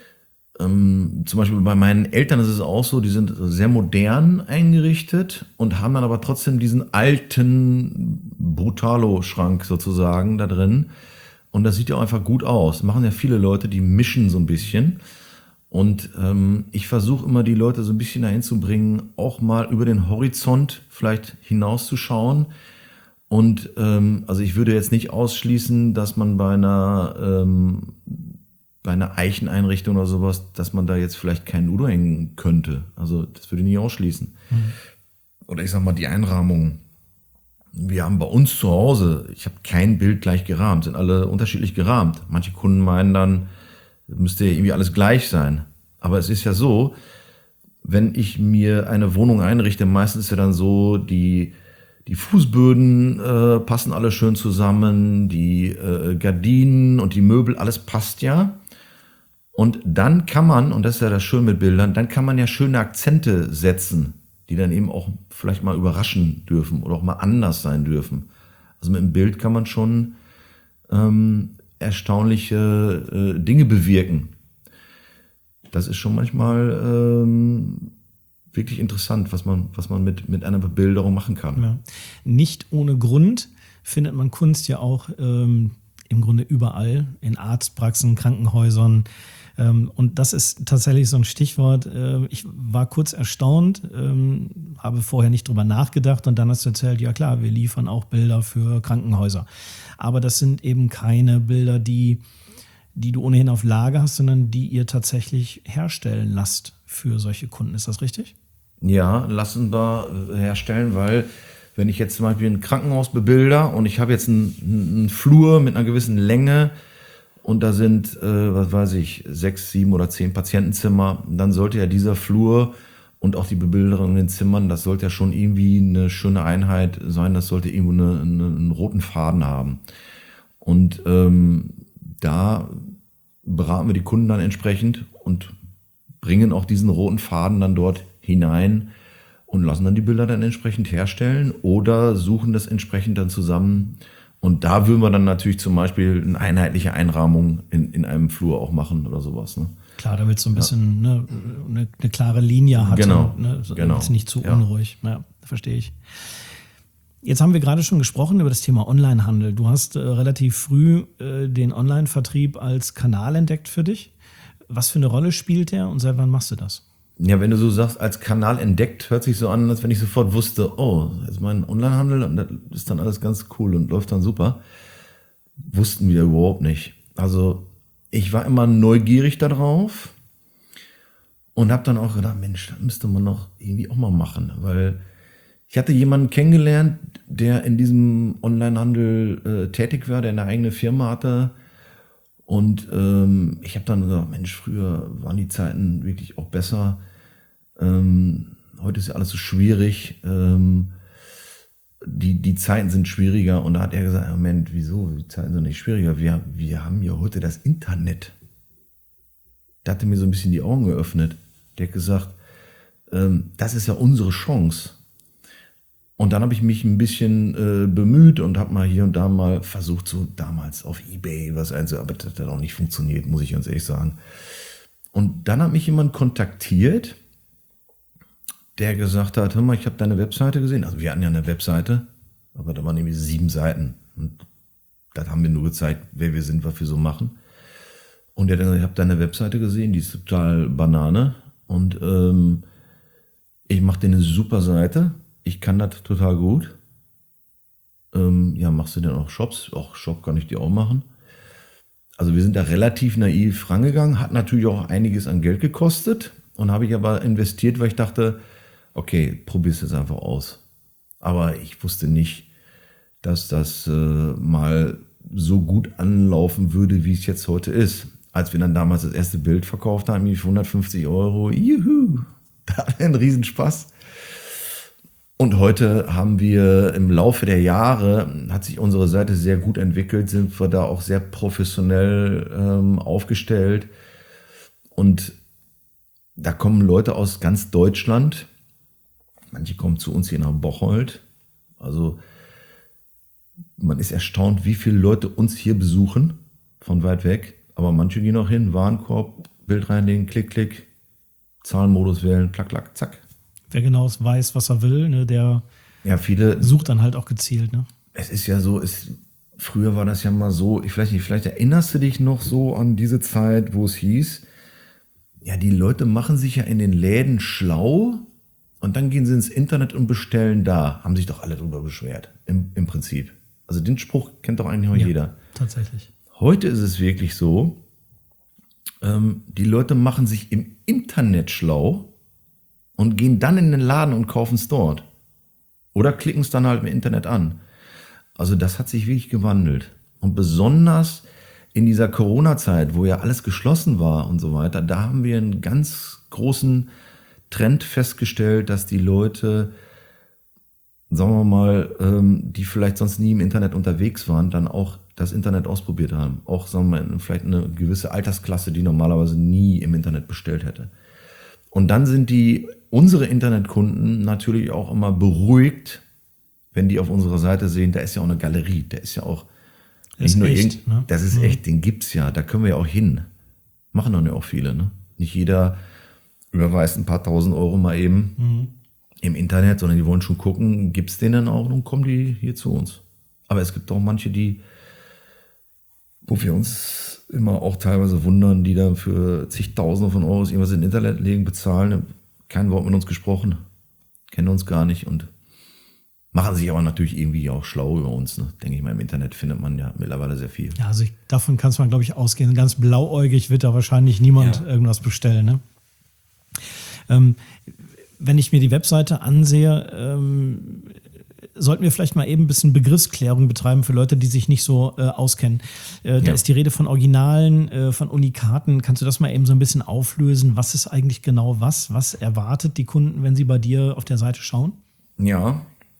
Ähm, zum Beispiel bei meinen Eltern ist es auch so, die sind sehr modern eingerichtet und haben dann aber trotzdem diesen alten Brutalo-Schrank sozusagen da drin. Und das sieht ja auch einfach gut aus. Machen ja viele Leute, die mischen so ein bisschen. Und ähm, ich versuche immer, die Leute so ein bisschen dahin zu bringen, auch mal über den Horizont vielleicht hinauszuschauen. Und ähm, also ich würde jetzt nicht ausschließen, dass man bei einer ähm, bei einer Eicheneinrichtung oder sowas, dass man da jetzt vielleicht kein Udo hängen könnte. Also das würde ich nicht ausschließen. Mhm. Oder ich sag mal, die Einrahmung. Wir haben bei uns zu Hause, ich habe kein Bild gleich gerahmt, sind alle unterschiedlich gerahmt. Manche Kunden meinen dann, müsste ja irgendwie alles gleich sein. Aber es ist ja so, wenn ich mir eine Wohnung einrichte, meistens ist ja dann so, die Die Fußböden äh, passen alle schön zusammen, die äh, Gardinen und die Möbel, alles passt ja. Und dann kann man, und das ist ja das Schöne mit Bildern, dann kann man ja schöne Akzente setzen, die dann eben auch vielleicht mal überraschen dürfen oder auch mal anders sein dürfen. Also mit dem Bild kann man schon ähm, erstaunliche äh, Dinge bewirken. Das ist schon manchmal ähm, wirklich interessant, was man, was man mit, mit einer Bebilderung machen kann. Ja. Nicht ohne Grund findet man Kunst ja auch ähm, im Grunde überall, in Arztpraxen, Krankenhäusern. Ähm, und das ist tatsächlich so ein Stichwort. Äh, ich war kurz erstaunt, ähm, habe vorher nicht drüber nachgedacht und dann hast du erzählt, ja klar, wir liefern auch Bilder für Krankenhäuser. Aber das sind eben keine Bilder, die, die du ohnehin auf Lager hast, sondern die ihr tatsächlich herstellen lasst für solche Kunden. Ist das richtig? Ja, lassen wir herstellen, weil wenn ich jetzt zum Beispiel ein Krankenhaus bebilder und ich habe jetzt einen, einen Flur mit einer gewissen Länge und da sind, äh, was weiß ich, sechs, sieben oder zehn Patientenzimmer, dann sollte ja dieser Flur und auch die Bebilderung in den Zimmern, das sollte ja schon irgendwie eine schöne Einheit sein, das sollte irgendwo eine, eine, einen roten Faden haben. Und ähm, da beraten wir die Kunden dann entsprechend und bringen auch diesen roten Faden dann dort hinein und lassen dann die Bilder dann entsprechend herstellen oder suchen das entsprechend dann zusammen. Und da würden wir dann natürlich zum Beispiel eine einheitliche Einrahmung in, in einem Flur auch machen oder sowas. Ne? Klar, damit so ein bisschen ja. ne, eine, eine klare Linie hat. Genau, ne, so, genau. Ist nicht zu ja. unruhig. Ja, verstehe ich. Jetzt haben wir gerade schon gesprochen über das Thema Onlinehandel. Du hast äh, relativ früh äh, den Online-Vertrieb als Kanal entdeckt für dich. Was für eine Rolle spielt der und seit wann machst du das? Ja, wenn du so sagst, als Kanal entdeckt, hört sich so an, als wenn ich sofort wusste, oh, jetzt mein Onlinehandel und das ist dann alles ganz cool und läuft dann super. Wussten wir überhaupt nicht. Also ich war immer neugierig darauf und habe dann auch gedacht, Mensch, das müsste man noch irgendwie auch mal machen, weil ich hatte jemanden kennengelernt, der in diesem Onlinehandel äh, tätig war, der eine eigene Firma hatte. Und ähm, ich habe dann gesagt, Mensch, früher waren die Zeiten wirklich auch besser. Ähm, heute ist ja alles so schwierig. Ähm, die, die Zeiten sind schwieriger. Und da hat er gesagt, Moment, wieso? Die Zeiten sind nicht schwieriger. Wir, wir haben ja heute das Internet. Der hatte mir so ein bisschen die Augen geöffnet. Der hat gesagt, ähm, das ist ja unsere Chance. Und dann habe ich mich ein bisschen äh, bemüht und habe mal hier und da mal versucht, so damals auf eBay was einzu, aber das hat auch nicht funktioniert, muss ich ganz ehrlich sagen. Und dann hat mich jemand kontaktiert, der gesagt hat, hör mal, ich habe deine Webseite gesehen. Also wir hatten ja eine Webseite, aber da waren irgendwie sieben Seiten. Und das haben wir nur gezeigt, wer wir sind, was wir so machen. Und der hat gesagt, ich habe deine Webseite gesehen, die ist total Banane. Und ähm, ich mache dir eine super Seite. Ich kann das total gut. Ähm, ja, machst du denn auch Shops? Auch Shop kann ich dir auch machen. Also wir sind da relativ naiv rangegangen. Hat natürlich auch einiges an Geld gekostet. Und habe ich aber investiert, weil ich dachte, okay, probier's jetzt einfach aus. Aber ich wusste nicht, dass das äh, mal so gut anlaufen würde, wie es jetzt heute ist. Als wir dann damals das erste Bild verkauft haben, für hundertfünfzig Euro, juhu, da hatten wir einen Riesenspaß. Und heute haben wir im Laufe der Jahre, hat sich unsere Seite sehr gut entwickelt, sind wir da auch sehr professionell ähm, aufgestellt. Und da kommen Leute aus ganz Deutschland. Manche kommen zu uns hier nach Bocholt. Also man ist erstaunt, wie viele Leute uns hier besuchen, von weit weg. Aber manche gehen auch hin, Warenkorb, Bild reinlegen, klick, klick, Zahlenmodus wählen, klack, klack, zack. Wer genau weiß, was er will, ne, der ja, viele, sucht dann halt auch gezielt. Ne? Es ist ja so, es, früher war das ja mal so, ich vielleicht nicht, vielleicht erinnerst du dich noch so an diese Zeit, wo es hieß, ja, die Leute machen sich ja in den Läden schlau und dann gehen sie ins Internet und bestellen da. Haben sich doch alle drüber beschwert, im, im Prinzip. Also den Spruch kennt doch eigentlich auch ja, jeder. Tatsächlich. Heute ist es wirklich so, ähm, die Leute machen sich im Internet schlau und gehen dann in den Laden und kaufen es dort. Oder klicken es dann halt im Internet an. Also das hat sich wirklich gewandelt. Und besonders in dieser Corona-Zeit, wo ja alles geschlossen war und so weiter, da haben wir einen ganz großen Trend festgestellt, dass die Leute, sagen wir mal, die vielleicht sonst nie im Internet unterwegs waren, dann auch das Internet ausprobiert haben. Auch, sagen wir mal, vielleicht eine gewisse Altersklasse, die normalerweise nie im Internet bestellt hätte. Und dann sind die, unsere Internetkunden natürlich auch immer beruhigt, wenn die auf unserer Seite sehen, da ist ja auch eine Galerie, da ist ja auch nicht nur echt, irgend, ne? das ist mhm. echt, den gibt's ja, da können wir ja auch hin. Machen dann ja auch viele, ne? Nicht jeder überweist ein paar tausend Euro mal eben mhm. im Internet, sondern die wollen schon gucken, gibt's den dann auch, und kommen die hier zu uns. Aber es gibt auch manche, die, wo wir uns immer auch teilweise wundern, die dann für zigtausende von Euros irgendwas in Internet legen, bezahlen, kein Wort mit uns gesprochen, kennen uns gar nicht und machen sich aber natürlich irgendwie auch schlau über uns. Ne? Denke ich mal, im Internet findet man ja mittlerweile sehr viel. Ja, also ich, davon kann es man, glaube ich, ausgehen. Ganz blauäugig wird da wahrscheinlich niemand ja. irgendwas bestellen. Ne? Ähm, wenn ich mir die Webseite ansehe, ähm, sollten wir vielleicht mal eben ein bisschen Begriffsklärung betreiben für Leute, die sich nicht so äh, auskennen. Äh, da Ja. ist die Rede von Originalen, äh, von Unikaten. Kannst du das mal eben so ein bisschen auflösen? Was ist eigentlich genau was? Was erwartet die Kunden, wenn sie bei dir auf der Seite schauen? Ja,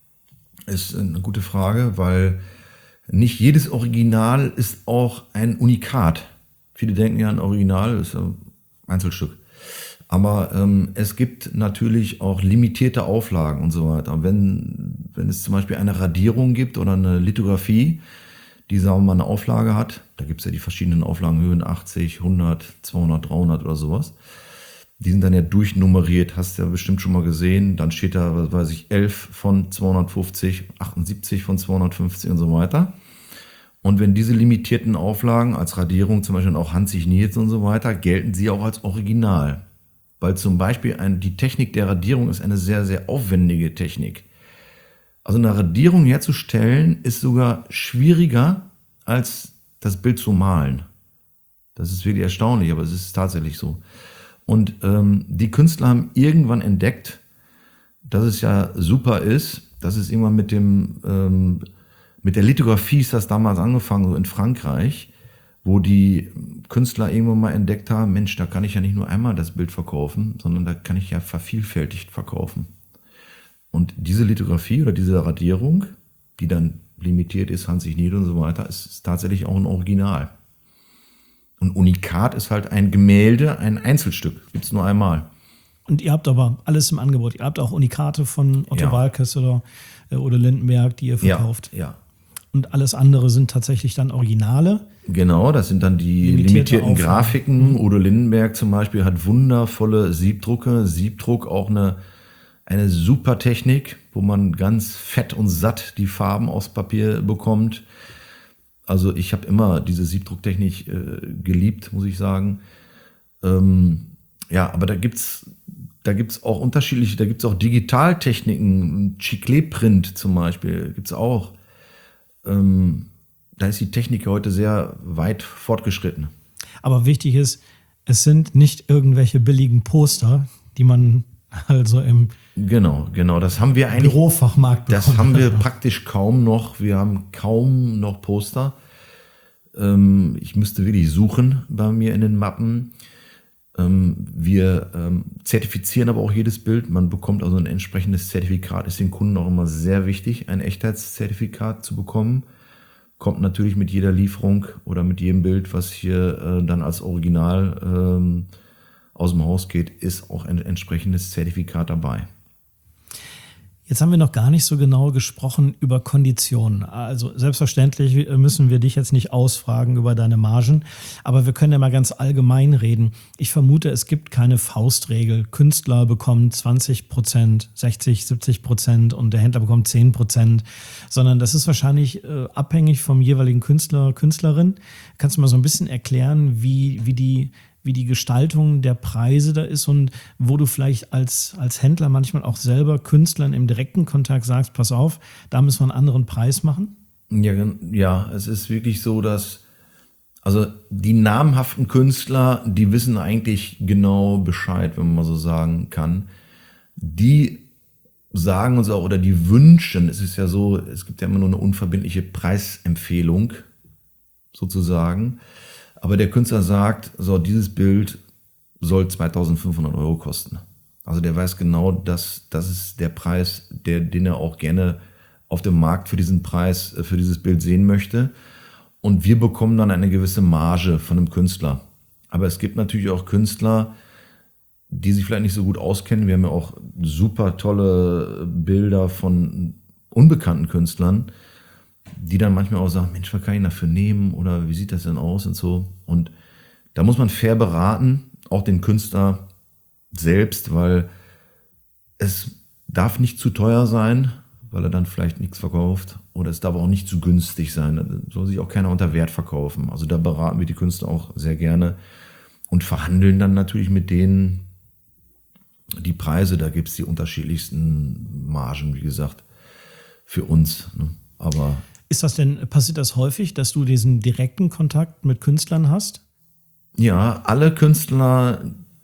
ist eine gute Frage, weil nicht jedes Original ist auch ein Unikat. Viele denken ja, ein Original ist ein Einzelstück. Aber ähm, es gibt natürlich auch limitierte Auflagen und so weiter. Wenn, wenn es zum Beispiel eine Radierung gibt oder eine Lithografie, die, sagen wir mal, eine Auflage hat, da gibt es ja die verschiedenen Auflagenhöhen, achtzig, hundert, zweihundert, dreihundert oder sowas. Die sind dann ja durchnummeriert, hast du ja bestimmt schon mal gesehen. Dann steht da, was weiß ich, elf von zweihundertfünfzig, achtundsiebzig von zweihundertfünfzig und so weiter. Und wenn diese limitierten Auflagen als Radierung zum Beispiel auch handsigniert und so weiter, gelten sie auch als Original. Weil zum Beispiel ein, die Technik der Radierung ist eine sehr, sehr aufwendige Technik. Also eine Radierung herzustellen ist sogar schwieriger als das Bild zu malen. Das ist wirklich erstaunlich, aber es ist tatsächlich so. Und ähm, die Künstler haben irgendwann entdeckt, dass es ja super ist, dass es irgendwann mit dem ähm, mit der Lithografie ist das damals angefangen, so in Frankreich, wo die Künstler irgendwann mal entdeckt haben, Mensch, da kann ich ja nicht nur einmal das Bild verkaufen, sondern da kann ich ja vervielfältigt verkaufen. Und diese Lithografie oder diese Radierung, die dann limitiert ist, handsigniert und so weiter, ist, ist tatsächlich auch ein Original. Und Unikat ist halt ein Gemälde, ein Einzelstück, gibt es nur einmal. Und ihr habt aber alles im Angebot. Ihr habt auch Unikate von Otto Ja. Waalkes oder äh, Udo Lindenberg, die ihr verkauft. Ja, ja. Und alles andere sind tatsächlich dann Originale. Genau, das sind dann die Limitierte limitierten Auflagen. Grafiken. Mhm. Udo Lindenberg zum Beispiel hat wundervolle Siebdrucke. Siebdruck auch eine, eine super Technik, wo man ganz fett und satt die Farben aufs Papier bekommt. Also ich habe immer diese Siebdrucktechnik äh, geliebt, muss ich sagen. Ähm, ja, aber da gibt's da gibt's auch unterschiedliche, da gibt's auch Digitaltechniken, Chiclet-Print zum Beispiel gibt's auch. Ähm, da ist die Technik heute sehr weit fortgeschritten. Aber wichtig ist, es sind nicht irgendwelche billigen Poster, die man also im Genau, genau. Das haben wir eigentlich. Bürofachmarkt bekommt. Das haben wir praktisch kaum noch. Wir haben kaum noch Poster. Ähm, ich müsste wirklich suchen bei mir in den Mappen. Ähm, wir ähm, zertifizieren aber auch jedes Bild. Man bekommt also ein entsprechendes Zertifikat. Ist den Kunden auch immer sehr wichtig, ein Echtheitszertifikat zu bekommen. Kommt natürlich mit jeder Lieferung oder mit jedem Bild, was hier äh, dann als Original ähm, aus dem Haus geht, ist auch ein entsprechendes Zertifikat dabei. Jetzt haben wir noch gar nicht so genau gesprochen über Konditionen. Also selbstverständlich müssen wir dich jetzt nicht ausfragen über deine Margen, aber wir können ja mal ganz allgemein reden. Ich vermute, es gibt keine Faustregel. Künstler bekommen zwanzig Prozent, sechzig, siebzig Prozent und der Händler bekommt zehn Prozent, sondern das ist wahrscheinlich äh, abhängig vom jeweiligen Künstler, Künstlerin. Kannst du mal so ein bisschen erklären, wie, wie die wie die Gestaltung der Preise da ist und wo du vielleicht als, als Händler manchmal auch selber Künstlern im direkten Kontakt sagst, pass auf, da müssen wir einen anderen Preis machen? Ja, ja, es ist wirklich so, dass also die namhaften Künstler, die wissen eigentlich genau Bescheid, wenn man mal so sagen kann. Die sagen uns auch oder die wünschen, es ist ja so, es gibt ja immer nur eine unverbindliche Preisempfehlung sozusagen. Aber der Künstler sagt, so, dieses Bild soll zweitausendfünfhundert Euro kosten. Also der weiß genau, dass das ist der Preis, der, den er auch gerne auf dem Markt für diesen Preis, für dieses Bild sehen möchte. Und wir bekommen dann eine gewisse Marge von einem Künstler. Aber es gibt natürlich auch Künstler, die sich vielleicht nicht so gut auskennen. Wir haben ja auch super tolle Bilder von unbekannten Künstlern, die dann manchmal auch sagen, Mensch, was kann ich dafür nehmen oder wie sieht das denn aus und so. Und da muss man fair beraten, auch den Künstler selbst, weil es darf nicht zu teuer sein, weil er dann vielleicht nichts verkauft, oder es darf auch nicht zu günstig sein. Da soll sich auch keiner unter Wert verkaufen. Also da beraten wir die Künstler auch sehr gerne und verhandeln dann natürlich mit denen die Preise. Da gibt es die unterschiedlichsten Margen, wie gesagt, für uns. Ne? Aber ist das denn, passiert das häufig, dass du diesen direkten Kontakt mit Künstlern hast? ja, alle Künstler,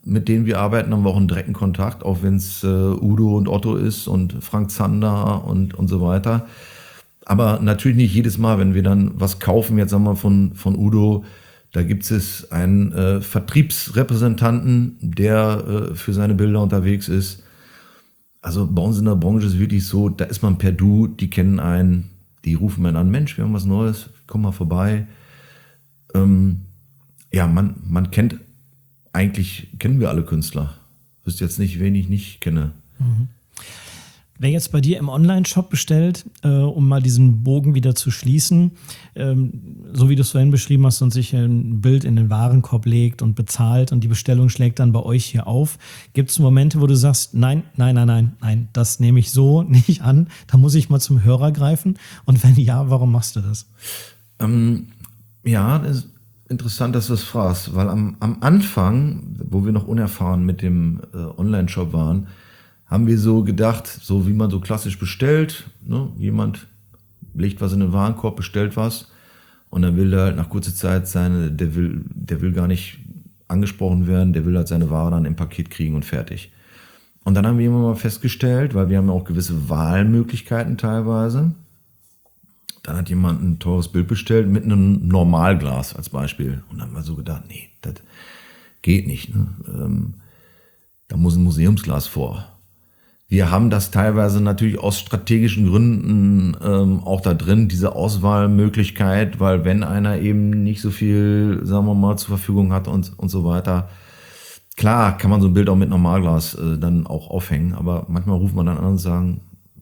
mit denen wir arbeiten, haben wir auch einen direkten Kontakt, auch wenn es äh, Udo und Otto ist und Frank Zander und, und so weiter. Aber natürlich nicht jedes Mal, wenn wir dann was kaufen, jetzt sagen wir von, von Udo, da gibt es einen äh, Vertriebsrepräsentanten, der äh, für seine Bilder unterwegs ist. Also bei uns in der Branche ist es wirklich so, da ist man per Du, die kennen einen, die rufen einen an, Mensch, wir haben was Neues, komm mal vorbei. Ähm, ja, man, man kennt, eigentlich kennen wir alle Künstler. Ich wüsste jetzt nicht, wen ich nicht kenne. Mhm. Wer jetzt bei dir im Online-Shop bestellt, äh, um mal diesen Bogen wieder zu schließen, ähm, so wie du es vorhin beschrieben hast und sich ein Bild in den Warenkorb legt und bezahlt und die Bestellung schlägt dann bei euch hier auf, gibt es Momente, wo du sagst, nein, nein, nein, nein, nein, das nehme ich so nicht an, da muss ich mal zum Hörer greifen? Und wenn ja, warum machst du das? Ähm, ja, das ist interessant, dass du das fragst, weil am, am Anfang, wo wir noch unerfahren mit dem äh, Online-Shop waren, haben wir so gedacht, so wie man so klassisch bestellt, ne? Jemand legt was in den Warenkorb, bestellt was und dann will er halt nach kurzer Zeit seine, der will, der will gar nicht angesprochen werden, der will halt seine Ware dann im Paket kriegen und fertig. Und dann haben wir immer mal festgestellt, weil wir haben ja auch gewisse Wahlmöglichkeiten teilweise, dann hat jemand ein teures Bild bestellt mit einem Normalglas als Beispiel und dann haben wir so gedacht, nee, das geht nicht, ne? Ähm, da muss ein Museumsglas vor. Wir haben das teilweise natürlich aus strategischen Gründen ähm, auch da drin, diese Auswahlmöglichkeit, weil wenn einer eben nicht so viel, sagen wir mal, zur Verfügung hat und, und so weiter, klar kann man so ein Bild auch mit Normalglas äh, dann auch aufhängen, aber manchmal ruft man dann an und sagen,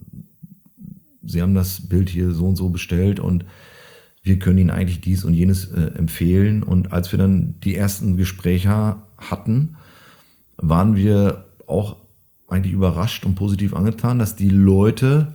Sie haben das Bild hier so und so bestellt und wir können Ihnen eigentlich dies und jenes äh, empfehlen. Und als wir dann die ersten Gespräche hatten, waren wir auch eigentlich überrascht und positiv angetan, dass die Leute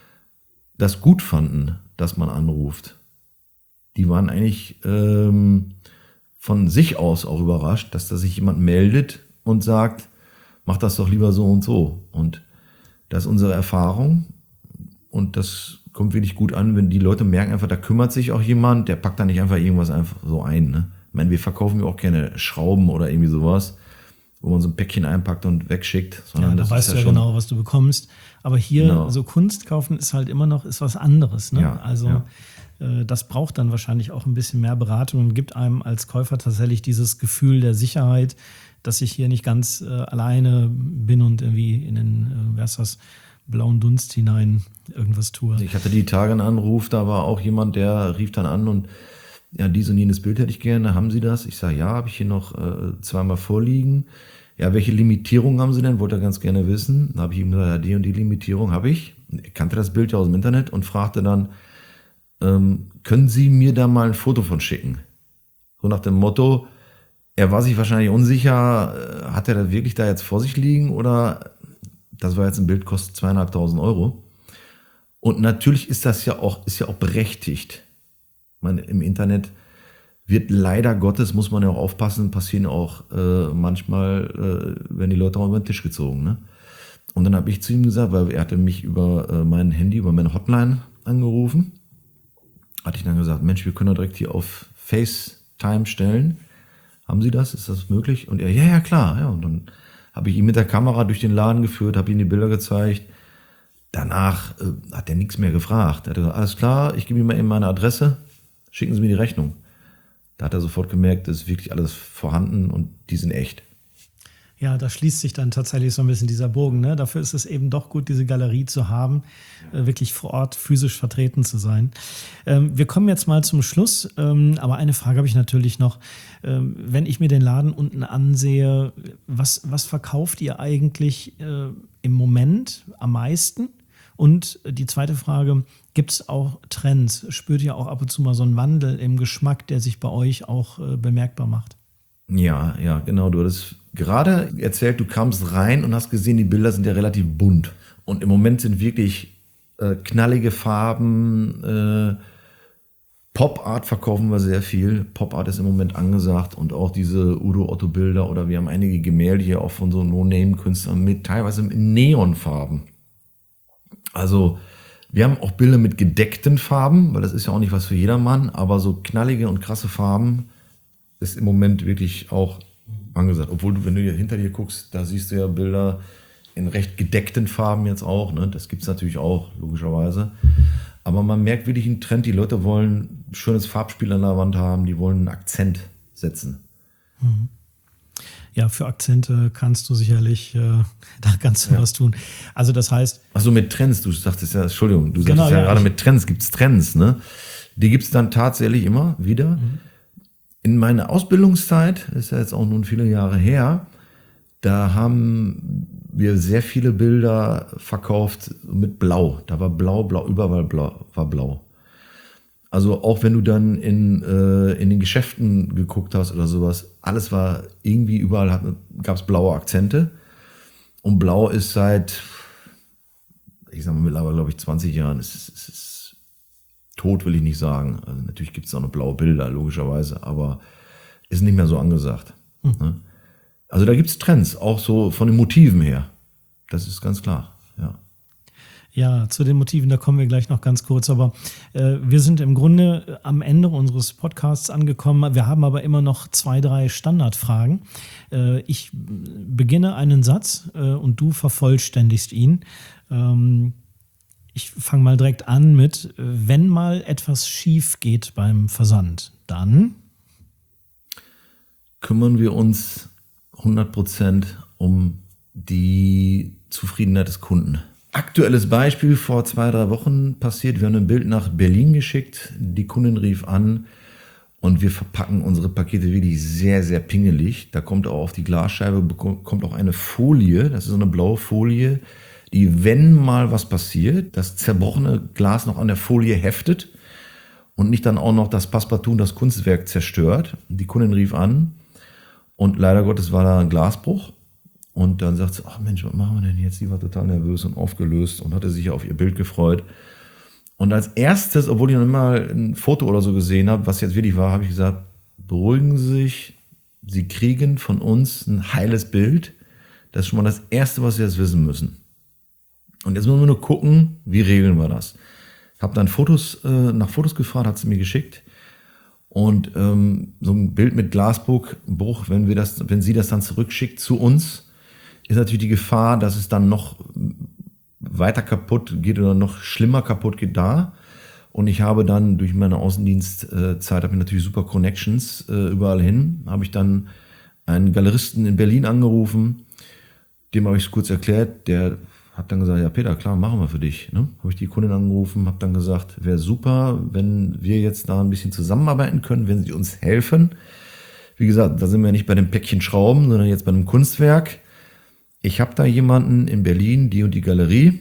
das gut fanden, dass man anruft. Die waren eigentlich ähm, von sich aus auch überrascht, dass da sich jemand meldet und sagt, mach das doch lieber so und so. Und das ist unsere Erfahrung und das kommt wirklich gut an, wenn die Leute merken einfach, da kümmert sich auch jemand, der packt da nicht einfach irgendwas einfach so ein. Ne? Ich meine, wir verkaufen ja auch keine Schrauben oder irgendwie sowas, wo man so ein Päckchen einpackt und wegschickt. Sondern ja, da das weißt ist du ja schon genau, was du bekommst. Aber hier genau. so Kunst kaufen ist halt immer noch ist was anderes. Ne? Ja, also ja. äh, das braucht dann wahrscheinlich auch ein bisschen mehr Beratung und gibt einem als Käufer tatsächlich dieses Gefühl der Sicherheit, dass ich hier nicht ganz äh, alleine bin und irgendwie in den, äh, wer ist das, blauen Dunst hinein irgendwas tue. Ich hatte die Tage einen Anruf, da war auch jemand, der rief dann an und ja, dies und jenes Bild hätte ich gerne, haben Sie das? Ich sage, ja, habe ich hier noch äh, zweimal vorliegen. Ja, welche Limitierung haben Sie denn? Wollte er ganz gerne wissen. Dann habe ich ihm gesagt, ja, die und die Limitierung habe ich. Er kannte das Bild ja aus dem Internet und fragte dann, ähm, können Sie mir da mal ein Foto von schicken? So nach dem Motto, er war sich wahrscheinlich unsicher, äh, hat er das wirklich da jetzt vor sich liegen oder das war jetzt ein Bild, kostet zweieinhalbtausend Euro. Und natürlich ist das ja auch, ist ja auch berechtigt. Ich meine, im Internet wird leider Gottes, muss man ja auch aufpassen, passieren auch äh, manchmal, äh, werden die Leute auch über den Tisch gezogen. Ne? Und dann habe ich zu ihm gesagt, weil er hatte mich über äh, mein Handy, über meine Hotline angerufen, hatte ich dann gesagt, Mensch, wir können doch direkt hier auf FaceTime stellen. Haben Sie das? Ist das möglich? Und er, ja, ja, klar. Ja, und dann habe ich ihn mit der Kamera durch den Laden geführt, habe ihm die Bilder gezeigt. Danach äh, hat er nichts mehr gefragt. Er hat gesagt, alles klar, ich gebe ihm mal eben meine Adresse, schicken Sie mir die Rechnung. Da hat er sofort gemerkt, es ist wirklich alles vorhanden und die sind echt. Ja, da schließt sich dann tatsächlich so ein bisschen dieser Bogen. Ne? Dafür ist es eben doch gut, diese Galerie zu haben, äh, wirklich vor Ort physisch vertreten zu sein. Ähm, wir kommen jetzt mal zum Schluss, ähm, aber eine Frage habe ich natürlich noch. Ähm, wenn ich mir den Laden unten ansehe, was, was verkauft ihr eigentlich äh, im Moment am meisten? Und die zweite Frage, gibt es auch Trends? Spürt ihr auch ab und zu mal so einen Wandel im Geschmack, der sich bei euch auch äh, bemerkbar macht? Ja, ja, genau. Du hattest gerade erzählt, du kamst rein und hast gesehen, die Bilder sind ja relativ bunt. Und im Moment sind wirklich äh, knallige Farben, äh, Pop-Art verkaufen wir sehr viel. Pop-Art ist im Moment angesagt und auch diese Udo-Otto-Bilder oder wir haben einige Gemälde hier auch von so No-Name-Künstlern mit teilweise in Neonfarben. Also wir haben auch Bilder mit gedeckten Farben, weil das ist ja auch nicht was für jedermann, aber so knallige und krasse Farben ist im Moment wirklich auch angesagt. Obwohl, du, wenn du hier hinter dir guckst, da siehst du ja Bilder in recht gedeckten Farben jetzt auch. Ne? Das gibt es natürlich auch, logischerweise. Aber man merkt wirklich einen Trend. Die Leute wollen ein schönes Farbspiel an der Wand haben. Die wollen einen Akzent setzen. Mhm. Ja, für Akzente kannst du sicherlich, äh, da kannst du ja was tun. Also das heißt... Achso, mit Trends, du sagtest ja, Entschuldigung, du genau, sagtest ja, ja gerade ich, mit Trends, gibt es Trends, ne? Die gibt es dann tatsächlich immer wieder. Mhm. In meiner Ausbildungszeit, ist ja jetzt auch nun viele Jahre her, da haben wir sehr viele Bilder verkauft mit Blau. Da war Blau, Blau, überall Blau, war Blau. Also auch wenn du dann in, äh, in den Geschäften geguckt hast oder sowas, alles war irgendwie überall, gab es blaue Akzente. Und Blau ist seit, ich sag mal mittlerweile, glaube ich, zwanzig Jahren, es ist, es ist tot, will ich nicht sagen. Also natürlich gibt es auch noch blaue Bilder, logischerweise, aber ist nicht mehr so angesagt. Hm. Ne? Also da gibt es Trends, auch so von den Motiven her. Das ist ganz klar, ja. Ja, zu den Motiven, da kommen wir gleich noch ganz kurz. Aber äh, wir sind im Grunde am Ende unseres Podcasts angekommen. Wir haben aber immer noch zwei, drei Standardfragen. Äh, ich beginne einen Satz äh, und du vervollständigst ihn. Ähm, ich fange mal direkt an mit, wenn mal etwas schief geht beim Versand, dann kümmern wir uns hundert Prozent um die Zufriedenheit des Kunden. Aktuelles Beispiel, vor zwei, drei Wochen passiert, wir haben ein Bild nach Berlin geschickt, die Kundin rief an und wir verpacken unsere Pakete wirklich sehr, sehr pingelig. Da kommt auch auf die Glasscheibe, kommt auch eine Folie, das ist so eine blaue Folie, die, wenn mal was passiert, das zerbrochene Glas noch an der Folie heftet und nicht dann auch noch das Passepartout, das Kunstwerk zerstört. Die Kundin rief an und leider Gottes war da ein Glasbruch. Und dann sagt sie, ach Mensch, was machen wir denn jetzt? Die war total nervös und aufgelöst und hatte sich auf ihr Bild gefreut. Und als erstes, obwohl ich noch mal ein Foto oder so gesehen habe, was jetzt wirklich war, habe ich gesagt, beruhigen Sie sich, Sie kriegen von uns ein heiles Bild. Das ist schon mal das Erste, was Sie jetzt wissen müssen. Und jetzt müssen wir nur gucken, wie regeln wir das. Ich habe dann Fotos, äh, nach Fotos gefragt, hat sie mir geschickt. Und ähm, so ein Bild mit Glasbruch, wenn wir das, wenn sie das dann zurückschickt zu uns, ist natürlich die Gefahr, dass es dann noch weiter kaputt geht oder noch schlimmer kaputt geht da. Und ich habe dann durch meine Außendienstzeit, habe ich natürlich super Connections äh, überall hin, habe ich dann einen Galeristen in Berlin angerufen, dem habe ich es kurz erklärt, der hat dann gesagt, ja Peter, klar, machen wir für dich. Ne? Habe ich die Kundin angerufen, habe dann gesagt, wäre super, wenn wir jetzt da ein bisschen zusammenarbeiten können, wenn sie uns helfen. Wie gesagt, da sind wir nicht bei dem Päckchen Schrauben, sondern jetzt bei einem Kunstwerk. Ich habe da jemanden in Berlin, die und die Galerie.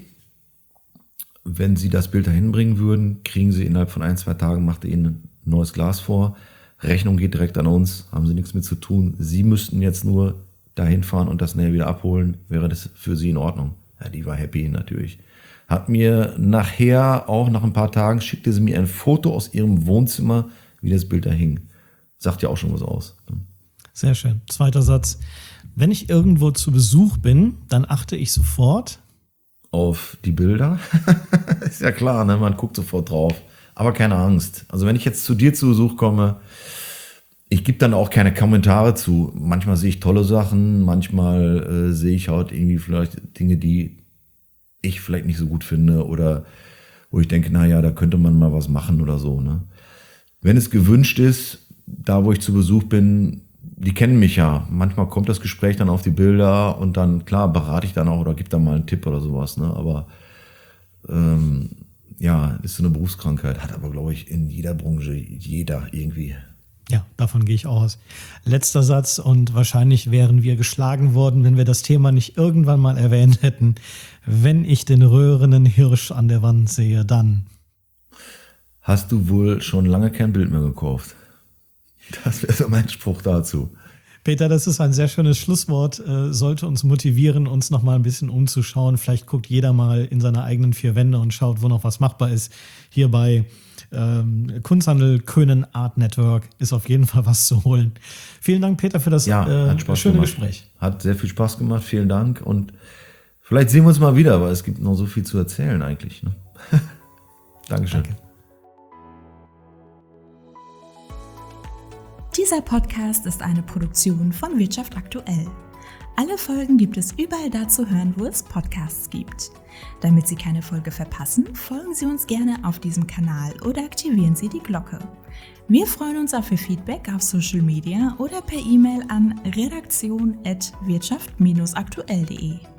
Wenn Sie das Bild dahin bringen würden, kriegen Sie innerhalb von ein, zwei Tagen, macht er Ihnen ein neues Glas vor. Rechnung geht direkt an uns, haben Sie nichts mit zu tun. Sie müssten jetzt nur dahin fahren und das näher wieder abholen. Wäre das für Sie in Ordnung? Ja, die war happy natürlich. Hat mir nachher, auch nach ein paar Tagen, schickte sie mir ein Foto aus ihrem Wohnzimmer, wie das Bild da hing. Sagt ja auch schon was aus. Sehr schön. Zweiter Satz. Wenn ich irgendwo zu Besuch bin, dann achte ich sofort auf die Bilder. Ist ja klar, ne? Man guckt sofort drauf. Aber keine Angst. Also wenn ich jetzt zu dir zu Besuch komme, ich gebe dann auch keine Kommentare zu. Manchmal sehe ich tolle Sachen, manchmal äh, sehe ich halt irgendwie vielleicht Dinge, die ich vielleicht nicht so gut finde oder wo ich denke, naja, da könnte man mal was machen oder so. Ne? Wenn es gewünscht ist, da wo ich zu Besuch bin, die kennen mich ja. Manchmal kommt das Gespräch dann auf die Bilder und dann, klar, berate ich dann auch oder gebe dann mal einen Tipp oder sowas. Ne? Aber ähm, ja, ist so eine Berufskrankheit. Hat aber, glaube ich, in jeder Branche jeder irgendwie. Ja, davon gehe ich aus. Letzter Satz und wahrscheinlich wären wir geschlagen worden, wenn wir das Thema nicht irgendwann mal erwähnt hätten. Wenn ich den röhrenden Hirsch an der Wand sehe, dann. Hast du wohl schon lange kein Bild mehr gekauft? Das wäre so mein Spruch dazu. Peter, das ist ein sehr schönes Schlusswort, äh, sollte uns motivieren, uns noch mal ein bisschen umzuschauen. Vielleicht guckt jeder mal in seine eigenen vier Wände und schaut, wo noch was machbar ist. Hier bei ähm, Kunsthandel Könen Art Network ist auf jeden Fall was zu holen. Vielen Dank, Peter, für das ja, äh, schöne gemacht. Gespräch. Hat sehr viel Spaß gemacht, vielen Dank. Und vielleicht sehen wir uns mal wieder, weil es gibt noch so viel zu erzählen eigentlich. Ne? Dankeschön. Danke. Dieser Podcast ist eine Produktion von Wirtschaft aktuell. Alle Folgen gibt es überall da zu hören, wo es Podcasts gibt. Damit Sie keine Folge verpassen, folgen Sie uns gerne auf diesem Kanal oder aktivieren Sie die Glocke. Wir freuen uns auf Ihr Feedback auf Social Media oder per E-Mail an redaktion at wirtschaft aktuell punkt de.